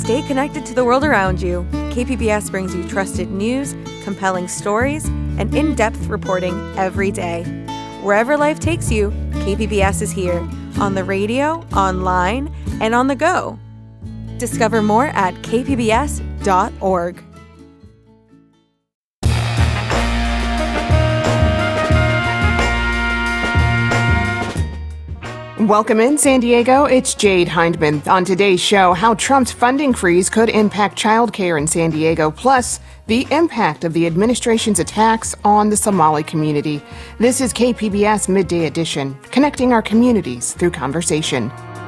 Stay connected to the world around you. KPBS brings you trusted news, compelling stories, and in-depth reporting every day. Wherever life takes you, KPBS is here, on the radio, online, and on the go. Discover more at kpbs.org. Welcome in, San Diego. It's Jade Hindman. On today's show, how Trump's funding freeze could impact childcare in San Diego, plus the impact of the administration's attacks on the Somali community. This is KPBS Midday Edition, connecting our communities through conversation.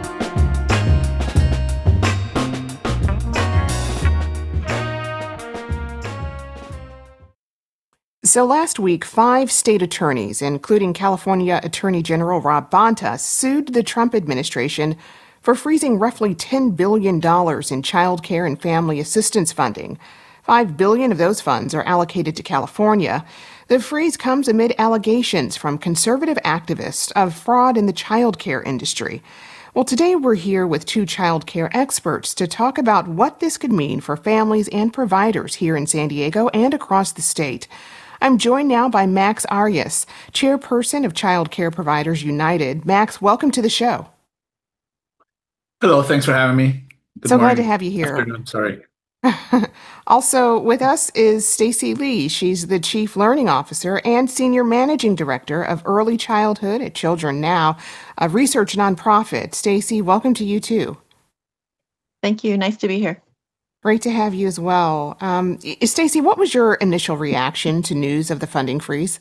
So last week, 5 state attorneys, including California Attorney General Rob Bonta, sued the Trump administration for freezing roughly $10 billion in child care and family assistance funding. $5 billion of those funds are allocated to California. The freeze comes amid allegations from conservative activists of fraud in the child care industry. Well, today we're here with 2 child care experts to talk about what this could mean for families and providers here in San Diego and across the state. I'm joined now by Max Arias, chairperson of Child Care Providers United. Max, welcome to the show. Hello, thanks for having me. Good so morning. Glad to have you here. Afternoon, sorry. Also with us is Stacy Lee. She's the Chief Learning Officer and Senior Managing Director of Early Childhood at Children Now, a research nonprofit. Stacy, welcome to you too. Thank you. Nice to be here. Great to have you as well. Stacy, what was your initial reaction to news of the funding freeze?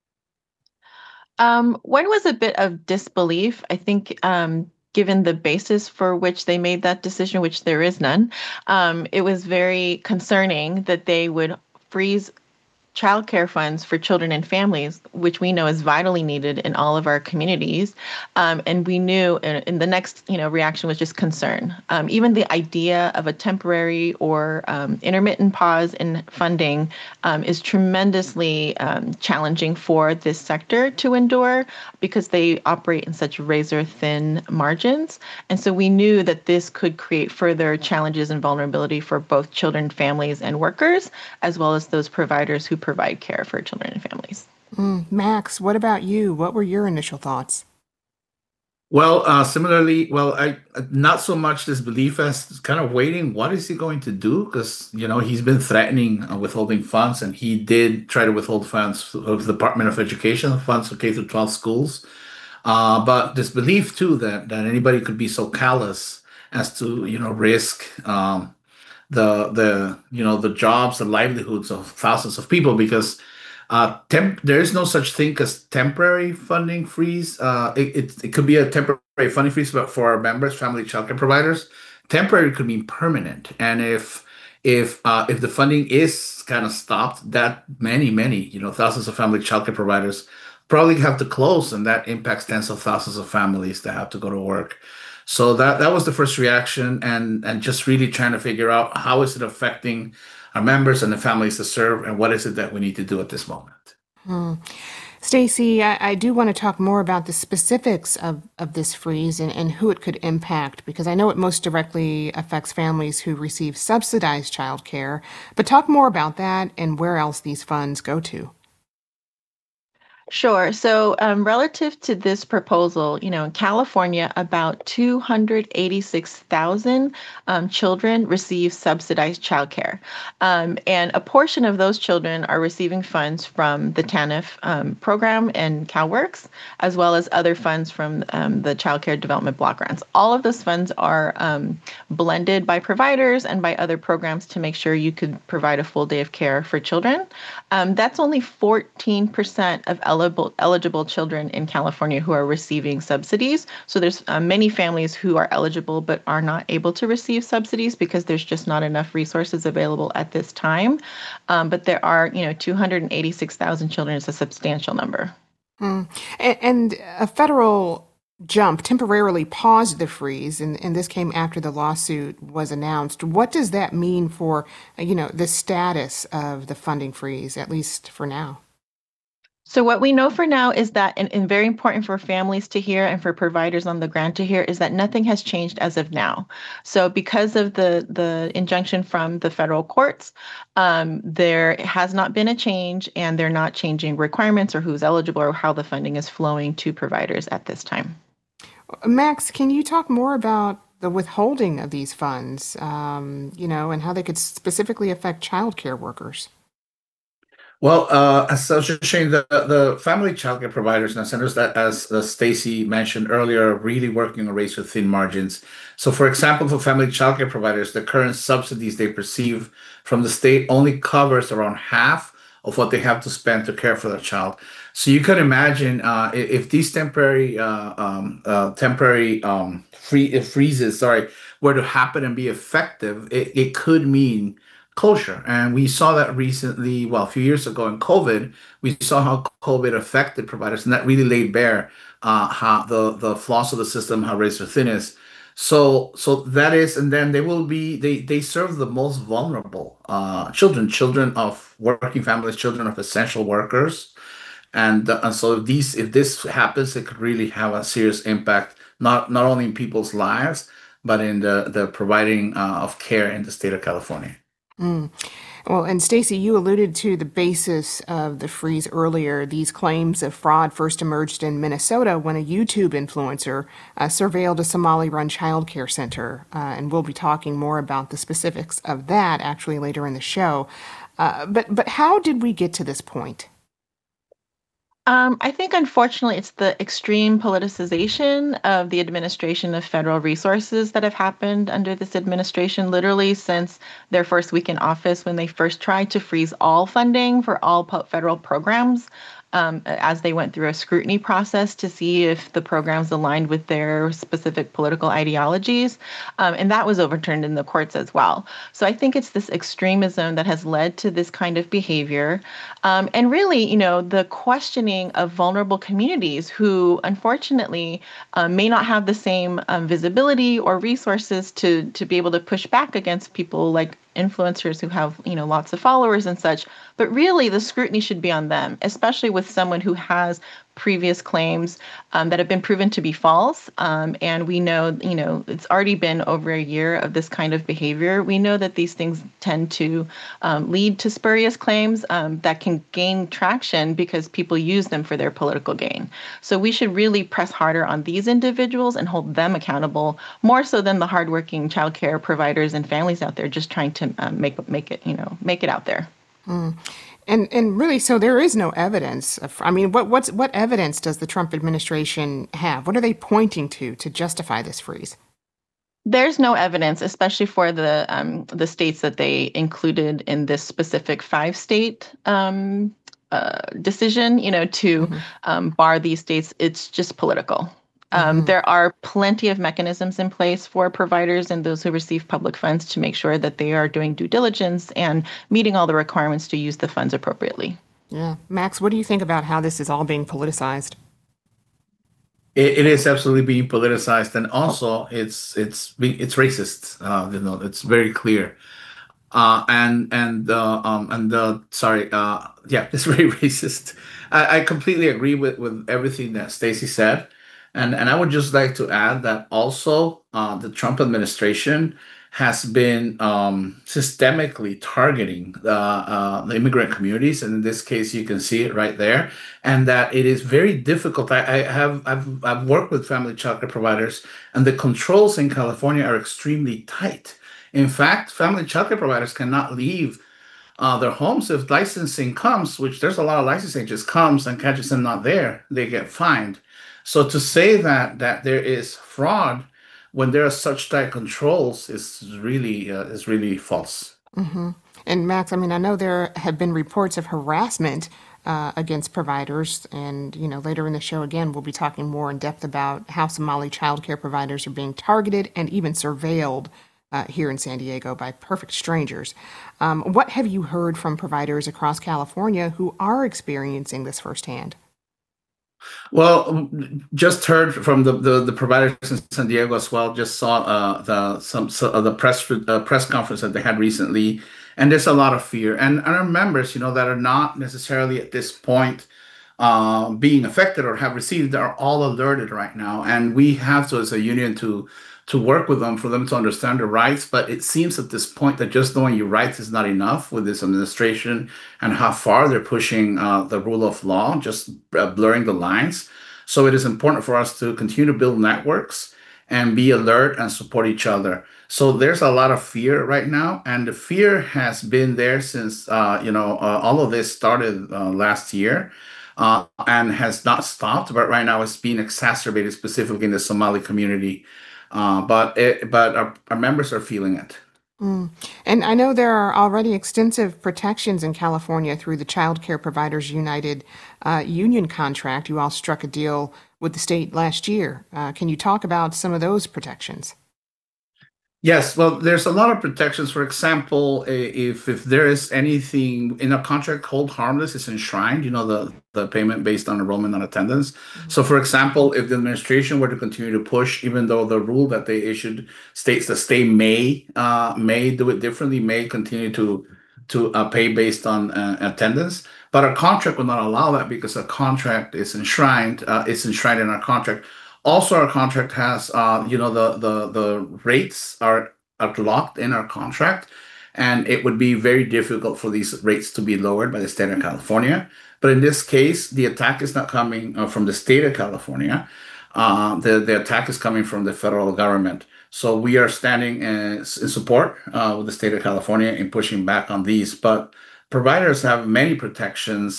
One was a bit of disbelief. I think given the basis for which they made that decision, which there is none, it was very concerning that they would freeze childcare funds for children and families, which we know is vitally needed in all of our communities. And we knew, and the next, reaction was just concern. Even the idea of a temporary or intermittent pause in funding is tremendously challenging for this sector to endure because they operate in such razor-thin margins. And so we knew that this could create further challenges and vulnerability for both children, families, and workers, as well as those providers who provide care for children and families. Max, what about you? What were your initial thoughts? Well, similarly, I not so much disbelief as kind of waiting. What is he going to do? Because, he's been threatening withholding funds, and he did try to withhold funds of the Department of Education, funds for K through 12 schools. But disbelief, too, that anybody could be so callous as to, risk the jobs, the livelihoods of thousands of people, because there is no such thing as temporary funding freeze. It could be a temporary funding freeze, but for our members, family childcare providers, temporary could mean permanent. And if the funding is kind of stopped, that many thousands of family childcare providers probably have to close, and that impacts tens of thousands of families that have to go to work. So that was the first reaction, and just really trying to figure out how is it affecting our members and the families to serve, and what is it that we need to do at this moment. Stacy, I do want to talk more about the specifics of this freeze and who it could impact, because I know it most directly affects families who receive subsidized child care. But talk more about that and where else these funds go to. Sure. So relative to this proposal, in California, about 286,000 children receive subsidized childcare. And a portion of those children are receiving funds from the TANF program and CalWORKs, as well as other funds from the Child Care Development Block Grants. All of those funds are blended by providers and by other programs to make sure you could provide a full day of care for children. That's only 14% of eligible children in California who are receiving subsidies. So there's many families who are eligible but are not able to receive subsidies because there's just not enough resources available at this time. But there are, 286,000 children is a substantial number. And a federal jump temporarily paused the freeze, and this came after the lawsuit was announced. What does that mean for, the status of the funding freeze, at least for now? So what we know for now is that, and very important for families to hear and for providers on the ground to hear, is that nothing has changed as of now. So because of the injunction from the federal courts, there has not been a change, and they're not changing requirements or who's eligible or how the funding is flowing to providers at this time. Max, can you talk more about the withholding of these funds, and how they could specifically affect childcare workers? Well, as I was just saying, the family childcare providers and centers that, as Stacy mentioned earlier, are really working on razor thin margins. So, for example, for family childcare providers, the current subsidies they receive from the state only covers around half of what they have to spend to care for their child. So you can imagine if these freezes, sorry, were to happen and be effective, it could mean closure. And we saw that recently, well, a few years ago in COVID, we saw how COVID affected providers, and that really laid bare how the flaws of the system, how razor thin is. So that is, and then they serve the most vulnerable children of working families, children of essential workers, and so if this happens, it could really have a serious impact, not only in people's lives, but in the providing of care in the state of California. Mm. Well, and Stacy, you alluded to the basis of the freeze earlier. These claims of fraud first emerged in Minnesota when a YouTube influencer surveilled a Somali-run childcare center, and we'll be talking more about the specifics of that actually later in the show. But how did we get to this point? I think, unfortunately, it's the extreme politicization of the administration of federal resources that have happened under this administration, literally since their first week in office, when they first tried to freeze all funding for all federal programs. As they went through a scrutiny process to see if the programs aligned with their specific political ideologies. And that was overturned in the courts as well. So I think it's this extremism that has led to this kind of behavior. And really, the questioning of vulnerable communities who, unfortunately, may not have the same visibility or resources to be able to push back against people like influencers who have, lots of followers and such. But really, the scrutiny should be on them, especially with someone who has previous claims that have been proven to be false. And we know, it's already been over a year of this kind of behavior. We know that these things tend to lead to spurious claims that can gain traction because people use them for their political gain. So we should really press harder on these individuals and hold them accountable, more so than the hardworking childcare providers and families out there just trying to make it out there. Mm. And really, so there is no evidence. What evidence does the Trump administration have? What are they pointing to justify this freeze? There's no evidence, especially for the states that they included in this specific 5-state decision. To bar these states. It's just political. There are plenty of mechanisms in place for providers and those who receive public funds to make sure that they are doing due diligence and meeting all the requirements to use the funds appropriately. Yeah. Max, what do you think about how this is all being politicized? It is absolutely being politicized, and also it's racist. It's very clear. Sorry, yeah, it's very racist. I completely agree with everything that Stacy said. And I would just like to add that also the Trump administration has been systemically targeting the immigrant communities, and in this case, you can see it right there. And that it is very difficult. I've worked with family childcare providers, and the controls in California are extremely tight. In fact, family childcare providers cannot leave their homes if licensing comes, which there's a lot of licensing just comes and catches them not there, they get fined. So to say that there is fraud when there are such tight controls is really false. Mm-hmm. And Max, I know there have been reports of harassment against providers, and later in the show again we'll be talking more in depth about how Somali childcare providers are being targeted and even surveilled here in San Diego by perfect strangers. What have you heard from providers across California who are experiencing this firsthand? Well, just heard from the providers in San Diego as well. Just saw the press conference that they had recently, and there's a lot of fear. And our members, that are not necessarily at this point being affected or have received are all alerted right now, and we have to, as a union, to work with them for them to understand their rights. But it seems at this point that just knowing your rights is not enough with this administration and how far they're pushing the rule of law, just blurring the lines. So it is important for us to continue to build networks and be alert and support each other. So there's a lot of fear right now, and the fear has been there since all of this started last year, and has not stopped. But right now, it's being exacerbated specifically in the Somali community. But our members are feeling it. Mm. And I know there are already extensive protections in California through the Child Care Providers United union contract. You all struck a deal with the state last year. Can you talk about some of those protections? Yes, well, there's a lot of protections. For example, if there is anything in a contract called harmless, it's enshrined, the payment based on enrollment and attendance. So, for example, if the administration were to continue to push, even though the rule that they issued states the state may do it differently, may continue to pay based on attendance, but our contract will not allow that because a contract is enshrined. It's enshrined in our contract. Also, our contract has, the rates are locked in our contract, and it would be very difficult for these rates to be lowered by the state of California. But in this case, the attack is not coming from the state of California. The attack is coming from the federal government. So we are standing in support with the state of California in pushing back on these. But providers have many protections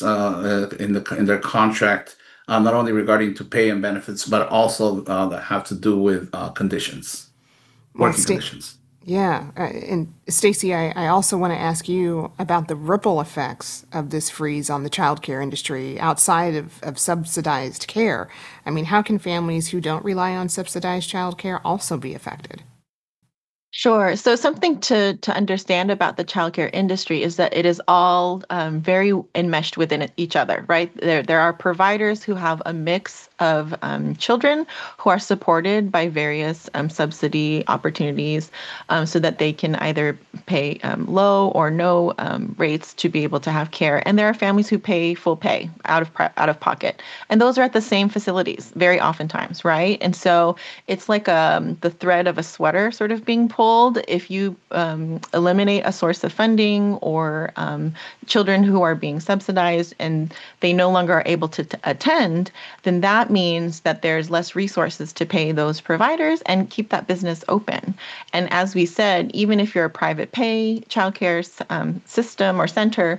in their contract, not only regarding to pay and benefits, but also that have to do with conditions, Well, working conditions. Yeah, and Stacy, I also want to ask you about the ripple effects of this freeze on the childcare industry outside of subsidized care. I mean, how can families who don't rely on subsidized childcare also be affected? Sure. So something to understand about the childcare industry is that it is all very enmeshed within each other, right? There are providers who have a mix of children who are supported by various subsidy opportunities, so that they can either pay low or no rates to be able to have care. And there are families who pay full pay out of pocket, and those are at the same facilities very oftentimes, right? And so it's like the thread of a sweater sort of being pulled. If you eliminate a source of funding or children who are being subsidized and they no longer are able to attend, then that means that there's less resources to pay those providers and keep that business open. And as we said, even if you're a private pay childcare system or center,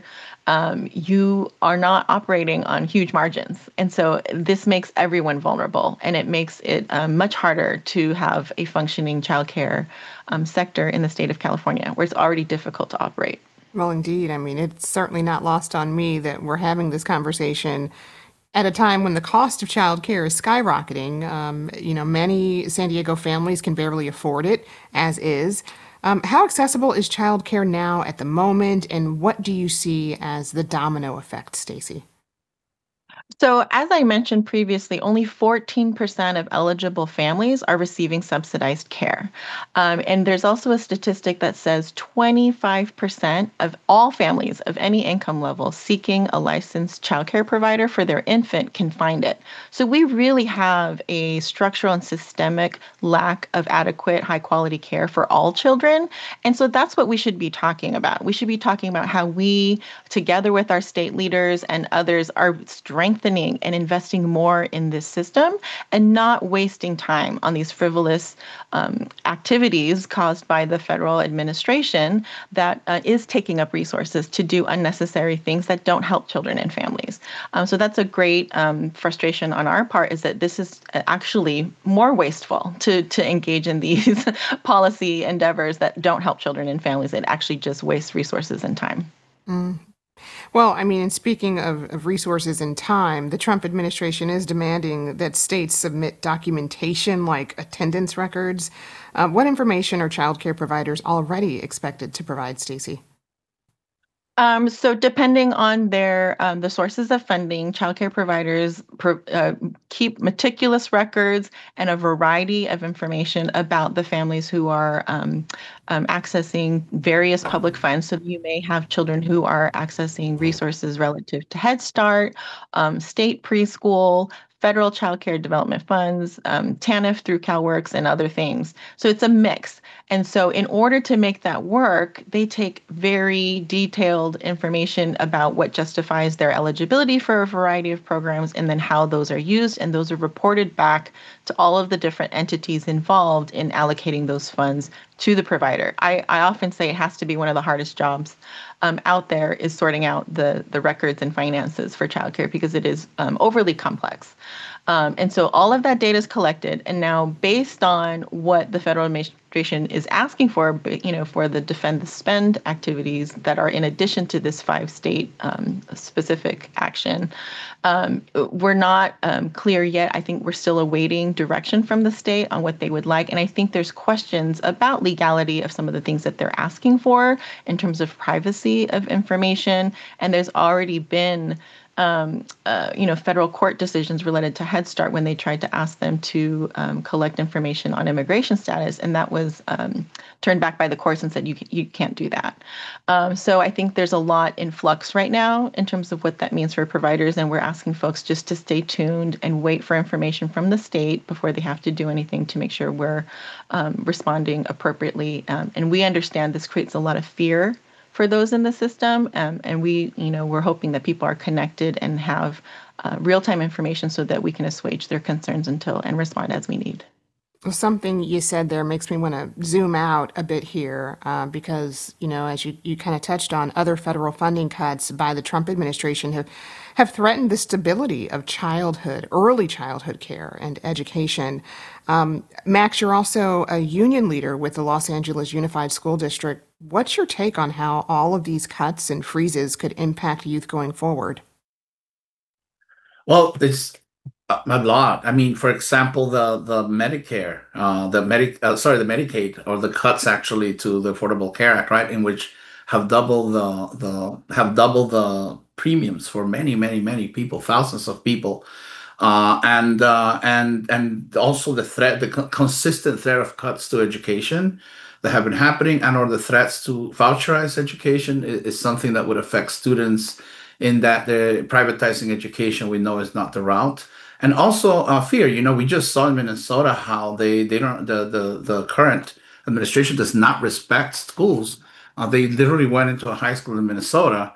you are not operating on huge margins. And so this makes everyone vulnerable, and it makes it much harder to have a functioning childcare sector in the state of California, where it's already difficult to operate. Well, indeed. I mean, it's certainly not lost on me that we're having this conversation at a time when the cost of childcare is skyrocketing. Many San Diego families can barely afford it, as is. How accessible is childcare now at the moment, and what do you see as the domino effect, Stacy? So, as I mentioned previously, only 14% of eligible families are receiving subsidized care. And there's also a statistic that says 25% of all families of any income level seeking a licensed childcare provider for their infant can find it. So, we really have a structural and systemic lack of adequate, high quality care for all children. And so, that's what we should be talking about. We should be talking about how we, together with our state leaders and others, are strengthening and investing more in this system and not wasting time on these frivolous activities caused by the federal administration that is taking up resources to do unnecessary things that don't help children and families. So that's a great frustration on our part, is that this is actually more wasteful to engage in these policy endeavors that don't help children and families. It actually just wastes resources and time. Mm. Well, I mean, and speaking of resources and time, the Trump administration is demanding that states submit documentation like attendance records. What information are childcare providers already expected to provide, Stacy? So depending on their the sources of funding, childcare providers keep meticulous records and a variety of information about the families who are accessing various public funds. So you may have children who are accessing resources relative to Head Start, state preschool, federal child care development funds, TANF through CalWORKs, and other things. So it's a mix. And so, in order to make that work, they take very detailed information about what justifies their eligibility for a variety of programs and then how those are used. And those are reported back to all of the different entities involved in allocating those funds to the provider. I often say it has to be one of the hardest jobs out there is sorting out the records and finances for childcare because it is overly complex. And so all of that data is collected, and now based on what the federal administration is asking for, for the defend the spend activities that are in addition to this 5-state specific action, we're not clear yet. I think we're still awaiting direction from the state on what they would like, and I think there's questions about legality of some of the things that they're asking for in terms of privacy of information, and there's already been federal court decisions related to Head Start when they tried to ask them to collect information on immigration status, and that was turned back by the courts and said you can't do that. So I think there's a lot in flux right now in terms of what that means for providers, and we're asking folks just to stay tuned and wait for information from the state before they have to do anything to make sure we're responding appropriately. And we understand this creates a lot of fear for those in the system. And we're hoping that people are connected and have real-time information so that we can assuage their concerns and respond as we need. Something you said there makes me want to zoom out a bit here because, as you kind of touched on, other federal funding cuts by the Trump administration have threatened the stability of early childhood care and education. Max, you're also a union leader with the Los Angeles Unified School District. What's your take on how all of these cuts and freezes could impact youth going forward? Well, it's a lot. I mean, for example, the Medicare, the Medicaid, or the cuts actually to the Affordable Care Act, right, in which have doubled the premiums for many, many, many people, thousands of people, and also the consistent threat of cuts to education that have been happening, and or the threats to voucherized education is something that would affect students in that the privatizing education we know is not the route. And also fear. We just saw in Minnesota how they don't the current administration does not respect schools. They literally went into a high school in Minnesota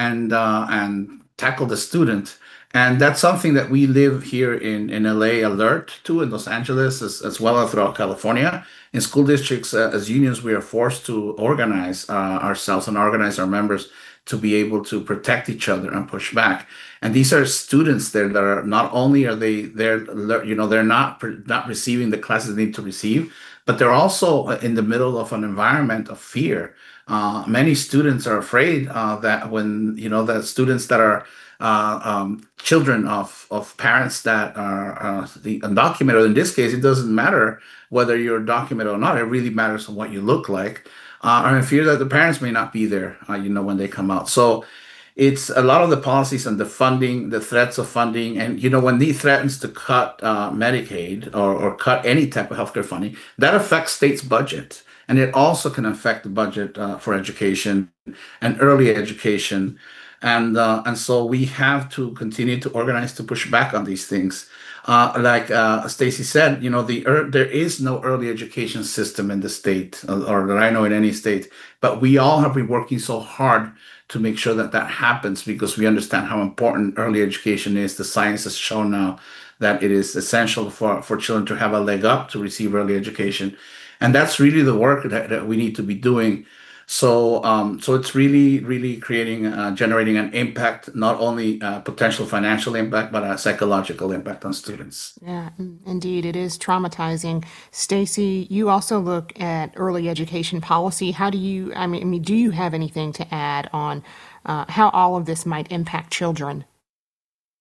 and tackled a student. And that's something that we live here in LA alert to, in Los Angeles, as well as throughout California. In school districts, as unions, we are forced to organize ourselves and organize our members to be able to protect each other and push back. And these are students there that are not only are they there, they're not receiving the classes they need to receive, but they're also in the middle of an environment of fear. Many students are afraid that when the students that are children of parents that are undocumented. In this case, it doesn't matter whether you're documented or not. It really matters on what you look like. Are in fear that the parents may not be there, when they come out. So it's a lot of the policies and the funding, the threats of funding, and when he threatens to cut Medicaid or cut any type of healthcare funding, that affects states' budget, and it also can affect the budget for education and early education. And so we have to continue to organize to push back on these things. Like Stacy said, there is no early education system in the state, or that I know in any state, but we all have been working so hard to make sure that that happens because we understand how important early education is. The science has shown now that it is essential for children to have a leg up to receive early education. And that's really the work that we need to be doing. So it's really, really generating an impact, not only potential financial impact, but a psychological impact on students. Yeah, indeed, it is traumatizing. Stacy, you also look at early education policy. Do you have anything to add on how all of this might impact children?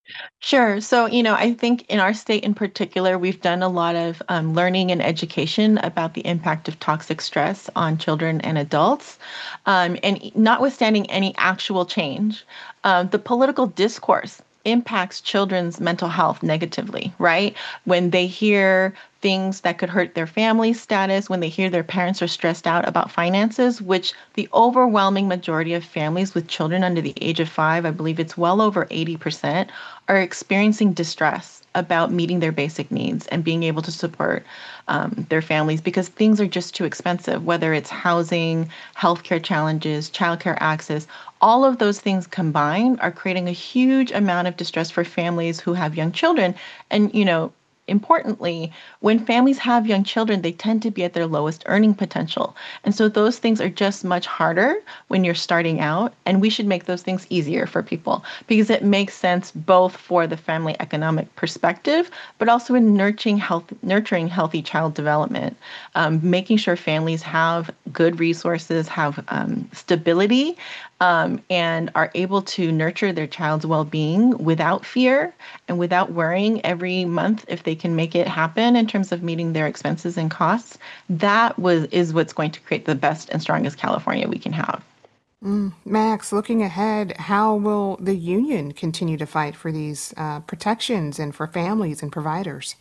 Sure. So, I think in our state in particular, we've done a lot of learning and education about the impact of toxic stress on children and adults. Notwithstanding any actual change, the political discourse impacts children's mental health negatively, right? When they hear things that could hurt their family status, when they hear their parents are stressed out about finances, which the overwhelming majority of families with children under the age of 5, I believe it's well over 80%, are experiencing distress about meeting their basic needs and being able to support their families because things are just too expensive, whether it's housing, healthcare challenges, childcare access. All of those things combined are creating a huge amount of distress for families who have young children. And, importantly, when families have young children, they tend to be at their lowest earning potential. And so those things are just much harder when you're starting out. And we should make those things easier for people because it makes sense both for the family economic perspective, but also in nurturing healthy child development, making sure families have good resources, have stability, and are able to nurture their child's well-being without fear and without worrying every month if they can make it happen in terms of meeting their expenses and costs. Is what's going to create the best and strongest California we can have. Max, looking ahead, how will the union continue to fight for these protections and for families and providers?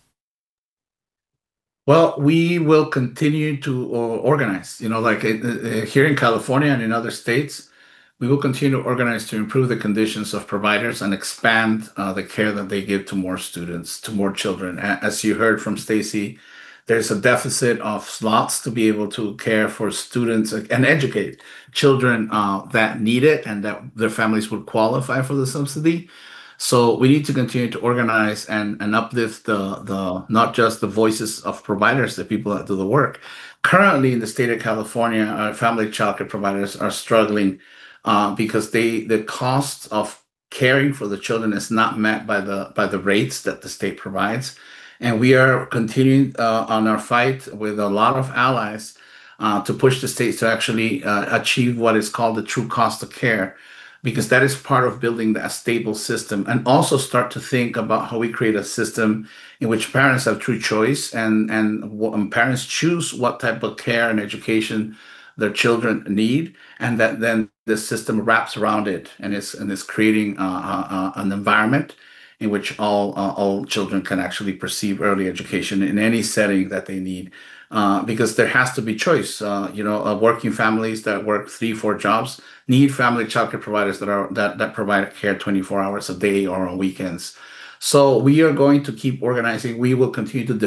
Well, we will continue to organize. Like here in California and in other states, we will continue to organize to improve the conditions of providers and expand the care that they give to more students, to more children. As you heard from Stacy, there's a deficit of slots to be able to care for students and educate children that need it and that their families would qualify for the subsidy. So we need to continue to organize and uplift the not just the voices of providers, the people that do the work. Currently in the state of California, family childcare providers are struggling because the cost of caring for the children is not met by the rates that the state provides. And we are continuing on our fight with a lot of allies to push the states to actually achieve what is called the true cost of care, because that is part of building a stable system, and also start to think about how we create a system in which parents have true choice and parents choose what type of care and education their children need, and that then the system wraps around it and is creating an environment in which all children can actually receive early education in any setting that they need. Because there has to be choice. Working families that work 3, 4 jobs need family childcare providers that provide care 24 hours a day or on weekends. So we are going to keep organizing. We will continue to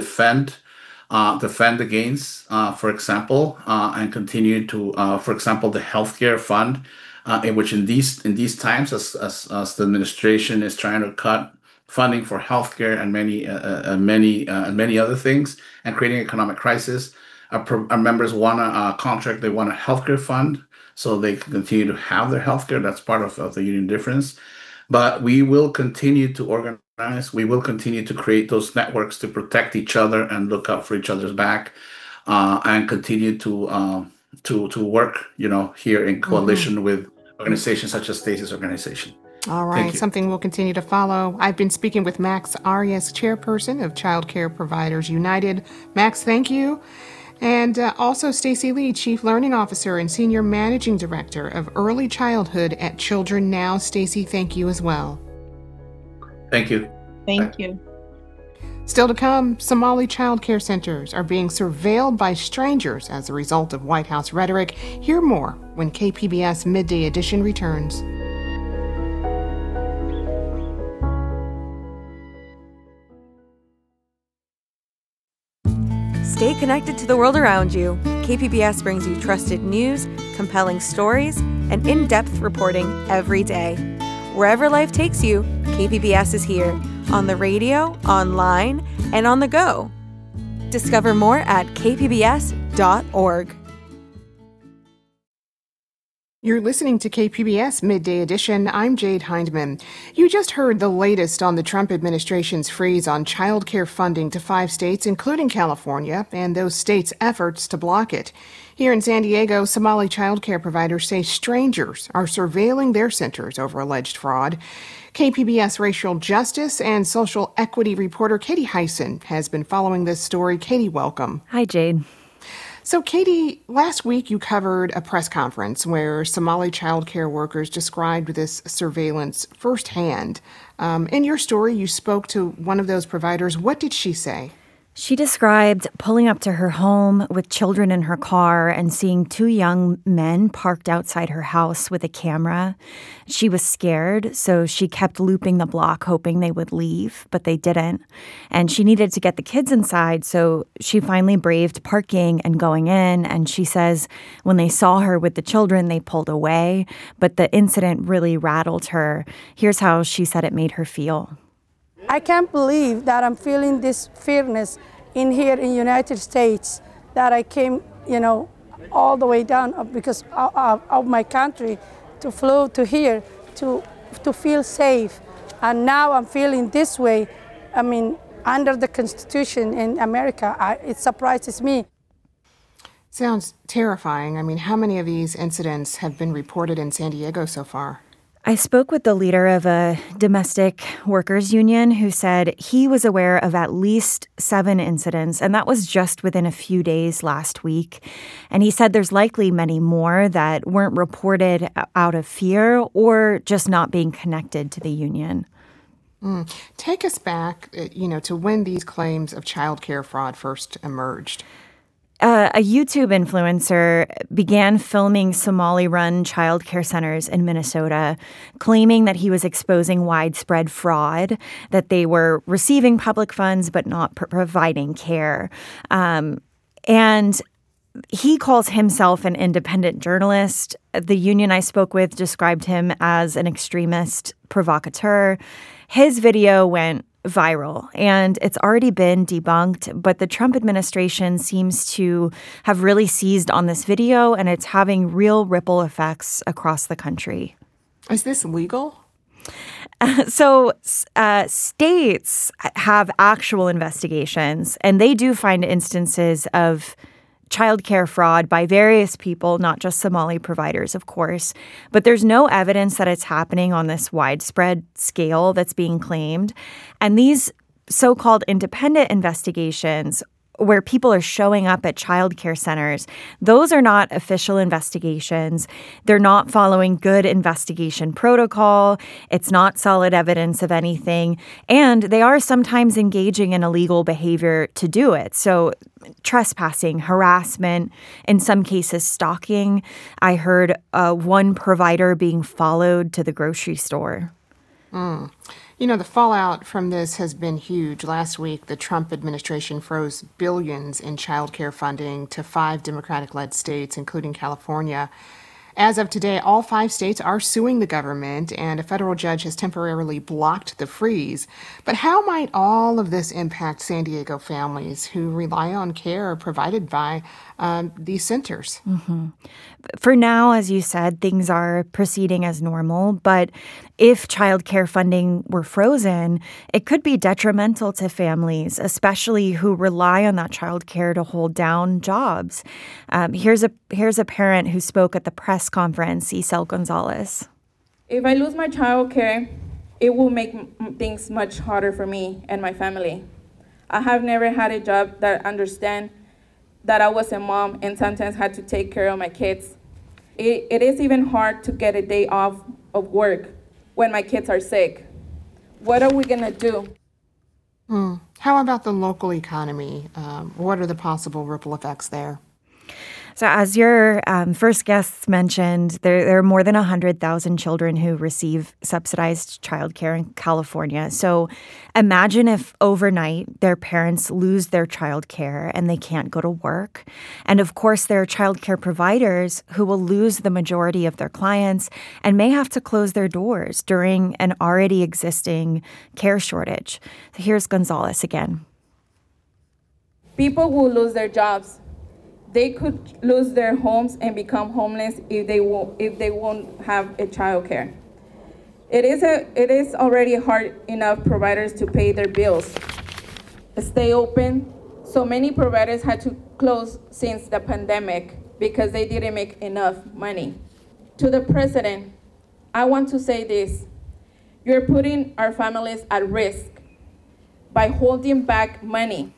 defend against, for example, and continue to, for example, the healthcare fund, in which in these times, as the administration is trying to cut funding for healthcare and many other things, and creating economic crisis. Our members want a contract. They want a healthcare fund so they can continue to have their healthcare. That's part of the union difference. But we will continue to organize. We will continue to create those networks to protect each other and look out for each other's back, and continue to work, here in coalition with organizations such as Stacy's organization. All Thank right, you. something we'll continue to follow. I've been speaking with Max Arias, chairperson of Child Care Providers United. Max, thank you. And also Stacy Lee, Chief Learning Officer and Senior Managing Director of Early Childhood at Children Now. Stacy, thank you as well. Thank you. Thank you. Still to come, Somali child care centers are being surveilled by strangers as a result of White House rhetoric. Hear more when KPBS Midday Edition returns. Stay connected to the world around you. KPBS brings you trusted news, compelling stories, and in-depth reporting every day. Wherever life takes you, KPBS is here, on the radio, online, and on the go. Discover more at kpbs.org. You're listening to KPBS Midday Edition. I'm Jade Hindman. You just heard the latest on the Trump administration's freeze on child care funding to 5 states, including California, and those states' efforts to block it. Here in San Diego, Somali child care providers say strangers are surveilling their centers over alleged fraud. KPBS racial justice and social equity reporter Katie Hyson has been following this story. Katie, welcome. Hi, Jade. So, Katie, last week you covered a press conference where Somali child care workers described this surveillance firsthand. In your story, you spoke to one of those providers. What did she say? She described pulling up to her home with children in her car and seeing 2 young men parked outside her house with a camera. She was scared, so she kept looping the block, hoping they would leave, but they didn't. And she needed to get the kids inside, so she finally braved parking and going in. And she says when they saw her with the children, they pulled away, but the incident really rattled her. Here's how she said it made her feel. I can't believe that I'm feeling this fearness in here in United States, that I came, all the way down because of my country to fly to here to feel safe. And now I'm feeling this way. I mean, under the Constitution in America, it surprises me. Sounds terrifying. I mean, how many of these incidents have been reported in San Diego so far? I spoke with the leader of a domestic workers union who said he was aware of at least 7 incidents, and that was just within a few days last week. And he said there's likely many more that weren't reported out of fear or just not being connected to the union. Take us back, to when these claims of child care fraud first emerged. A YouTube influencer began filming Somali-run child care centers in Minnesota, claiming that he was exposing widespread fraud, that they were receiving public funds but not providing care. And he calls himself an independent journalist. The union I spoke with described him as an extremist provocateur. His video went viral, and it's already been debunked, but the Trump administration seems to have really seized on this video, and it's having real ripple effects across the country. Is this legal? So states have actual investigations, and they do find instances of child care fraud by various people, not just Somali providers, of course. But there's no evidence that it's happening on this widespread scale that's being claimed. And these so-called independent investigations, where people are showing up at child care centers, those are not official investigations. They're not following good investigation protocol. It's not solid evidence of anything. And they are sometimes engaging in illegal behavior to do it. So trespassing, harassment, in some cases stalking. I heard one provider being followed to the grocery store. The fallout from this has been huge. Last week, the Trump administration froze billions in child care funding to 5 Democratic-led states, including California. As of today, all 5 states are suing the government, and a federal judge has temporarily blocked the freeze. But how might all of this impact San Diego families who rely on care provided by these centers? Mm-hmm. For now, as you said, things are proceeding as normal. But if child care funding were frozen, it could be detrimental to families, especially who rely on that child care to hold down jobs. Here's a parent who spoke at the press conference, Isel Gonzalez. If I lose my child care, it will make things much harder for me and my family. I have never had a job that understand that I was a mom and sometimes had to take care of my kids. It is even hard to get a day off of work when my kids are sick. What are we gonna do? How about the local economy? What are the possible ripple effects there? So as your first guests mentioned, there are more than 100,000 children who receive subsidized childcare in California. So imagine if overnight their parents lose their childcare and they can't go to work. And of course, there are childcare providers who will lose the majority of their clients and may have to close their doors during an already existing care shortage. So here's Gonzalez again. People will lose their jobs. They could lose their homes and become homeless if they won't have a childcare. It is already hard enough providers to pay their bills, stay open. So many providers had to close since the pandemic because they didn't make enough money. To the president, I want to say this: you're putting our families at risk by holding back money.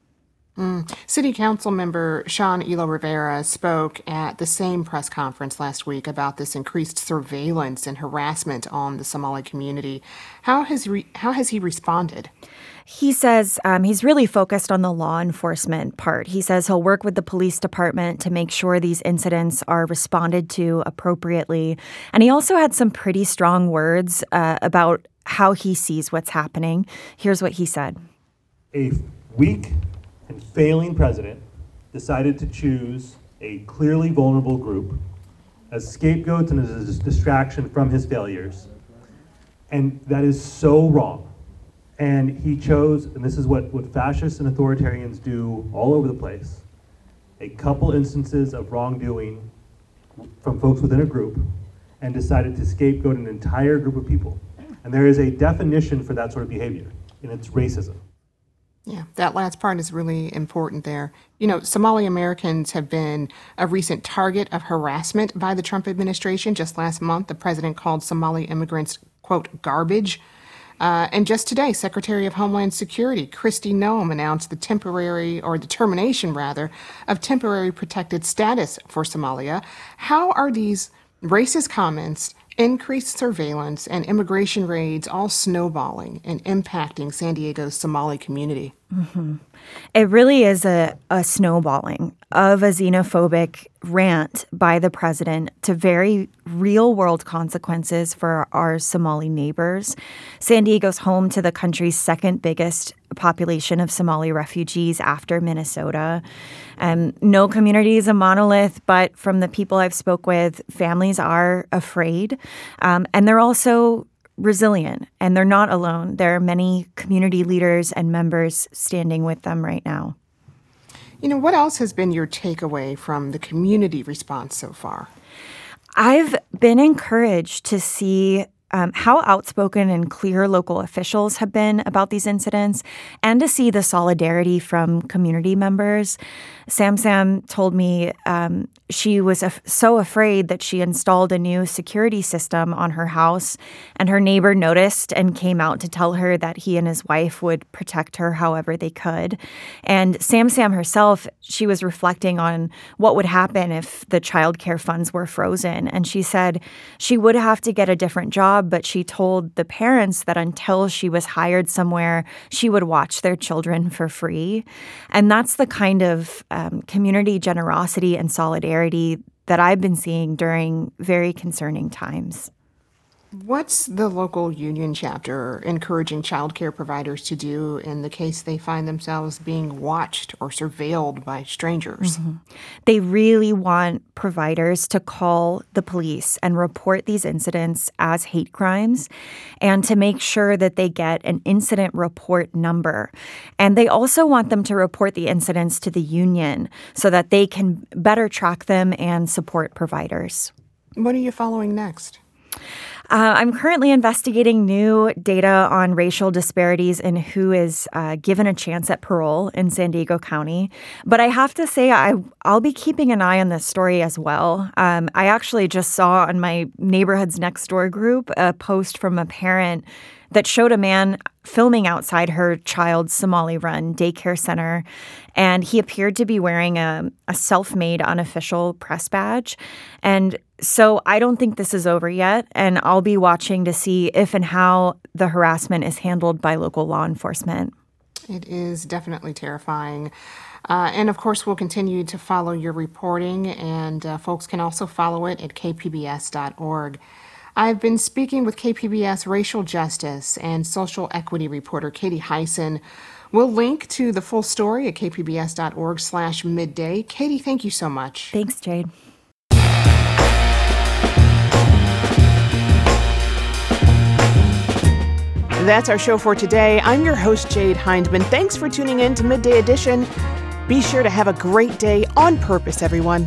City Council member Sean Elo Rivera spoke at the same press conference last week about this increased surveillance and harassment on the Somali community. How has he responded? He says he's really focused on the law enforcement part. He says he'll work with the police department to make sure these incidents are responded to appropriately. And he also had some pretty strong words about how he sees what's happening. Here's what he said. A weak and failing president decided to choose a clearly vulnerable group as scapegoats and as a distraction from his failures. And that is so wrong. And he chose, and this is what fascists and authoritarians do all over the place, a couple instances of wrongdoing from folks within a group and decided to scapegoat an entire group of people. And there is a definition for that sort of behavior, and it's racism. Yeah, that last part is really important there. You know, Somali Americans have been a recent target of harassment by the Trump administration. Just last month, the president called Somali immigrants, quote, garbage. And just today, Secretary of Homeland Security Kristi Noem announced the termination of temporary protected status for Somalia. How are these racist comments, increased surveillance, and immigration raids all snowballing and impacting San Diego's Somali community? Mm-hmm. It really is a snowballing of a xenophobic rant by the president to very real-world consequences for our Somali neighbors. San Diego's home to the country's second biggest population of Somali refugees after Minnesota. No community is a monolith, but from the people I've spoke with, families are afraid, and they're also resilient, and they're not alone. There are many community leaders and members standing with them right now. You know, what else has been your takeaway from the community response so far? I've been encouraged to see how outspoken and clear local officials have been about these incidents, and to see the solidarity from community members. Sam told me she was so afraid that she installed a new security system on her house, and her neighbor noticed and came out to tell her that he and his wife would protect her however they could. And Sam herself, she was reflecting on what would happen if the child care funds were frozen. And she said she would have to get a different job, but she told the parents that until she was hired somewhere, she would watch their children for free. And that's the kind of community generosity and solidarity that I've been seeing during very concerning times. What's the local union chapter encouraging child care providers to do in the case they find themselves being watched or surveilled by strangers? Mm-hmm. They really want providers to call the police and report these incidents as hate crimes, and to make sure that they get an incident report number. And they also want them to report the incidents to the union so that they can better track them and support providers. What are you following next? I'm currently investigating new data on racial disparities in who is given a chance at parole in San Diego County. But I have to say, I'll be keeping an eye on this story as well. I actually just saw on my Neighborhoods Next Door group a post from a parent that showed a man filming outside her child's Somali-run daycare center, and he appeared to be wearing a self-made unofficial press badge. And so I don't think this is over yet, and I'll be watching to see if and how the harassment is handled by local law enforcement. It is definitely terrifying. And of course, we'll continue to follow your reporting, and folks can also follow it at kpbs.org. I've been speaking with KPBS racial justice and social equity reporter Katie Hyson. We'll link to the full story at kpbs.org/midday. Katie, thank you so much. Thanks, Jade. That's our show for today. I'm your host, Jade Hindman. Thanks for tuning in to Midday Edition. Be sure to have a great day on purpose, everyone.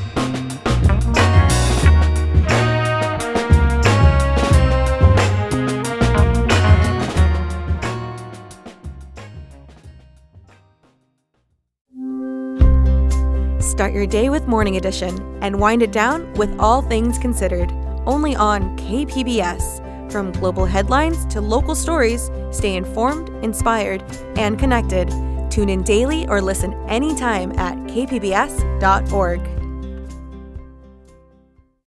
Start your day with Morning Edition and wind it down with All Things Considered, only on KPBS. From global headlines to local stories, stay informed, inspired, and connected. Tune in daily or listen anytime at kpbs.org.